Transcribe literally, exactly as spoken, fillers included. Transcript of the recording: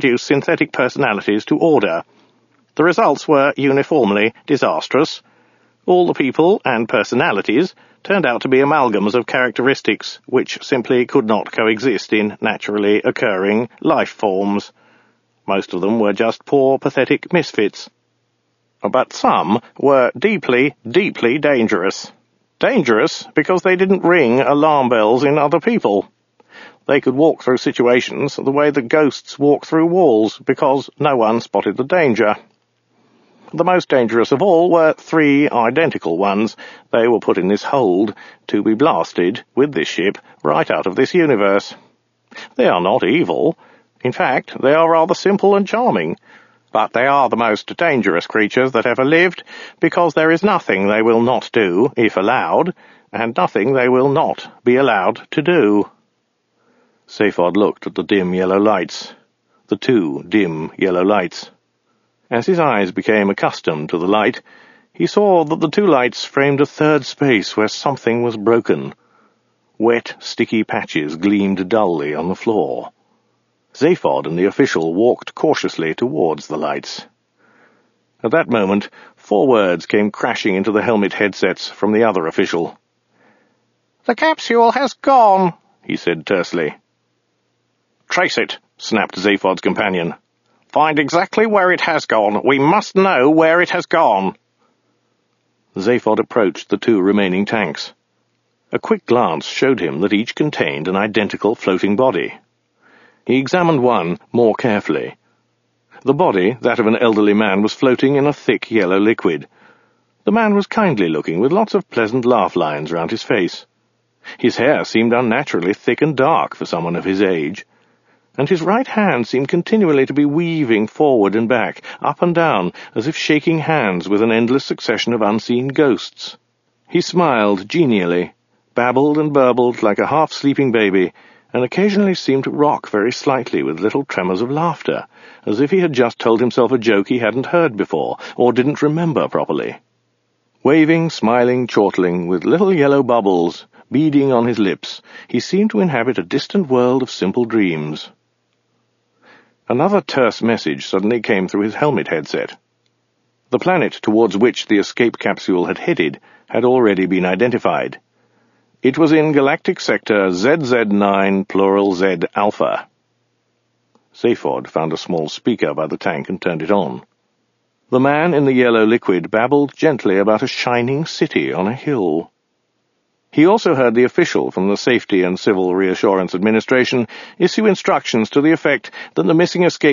reduce synthetic personalities to order. The results were uniformly disastrous. All the people and personalities turned out to be amalgams of characteristics which simply could not coexist in naturally occurring life forms. Most of them were just poor, pathetic misfits. But some were deeply, deeply dangerous. Dangerous because they didn't ring alarm bells in other people. They could walk through situations the way that ghosts walk through walls because no one spotted the danger. The most dangerous of all were three identical ones. They were put in this hold to be blasted with this ship right out of this universe. They are not evil. In fact, they are rather simple and charming. But they are the most dangerous creatures that ever lived, because there is nothing they will not do, if allowed, and nothing they will not be allowed to do. Zaphod looked at the dim yellow lights. The two dim yellow lights. As his eyes became accustomed to the light, he saw that the two lights framed a third space where something was broken. Wet, sticky patches gleamed dully on the floor. Zaphod and the official walked cautiously towards the lights. At that moment, four words came crashing into the helmet headsets from the other official. "The capsule has gone," he said tersely. "Trace it," snapped Zaphod's companion. "Find exactly where it has gone. We must know where it has gone." Zaphod approached the two remaining tanks. A quick glance showed him that each contained an identical floating body. He examined one more carefully. The body, that of an elderly man, was floating in a thick yellow liquid. The man was kindly-looking, with lots of pleasant laugh lines round his face. His hair seemed unnaturally thick and dark for someone of his age, and his right hand seemed continually to be weaving forward and back, up and down, as if shaking hands with an endless succession of unseen ghosts. He smiled genially, babbled and burbled like a half-sleeping baby, and occasionally seemed to rock very slightly with little tremors of laughter, as if he had just told himself a joke he hadn't heard before, or didn't remember properly. Waving, smiling, chortling, with little yellow bubbles beading on his lips, he seemed to inhabit a distant world of simple dreams. Another terse message suddenly came through his helmet headset. The planet towards which the escape capsule had headed had already been identified. It was in Galactic Sector Z Z nine, plural Z Alpha. Zaphod found a small speaker by the tank and turned it on. The man in the yellow liquid babbled gently about a shining city on a hill. He also heard the official from the Safety and Civil Reassurance Administration issue instructions to the effect that the missing escape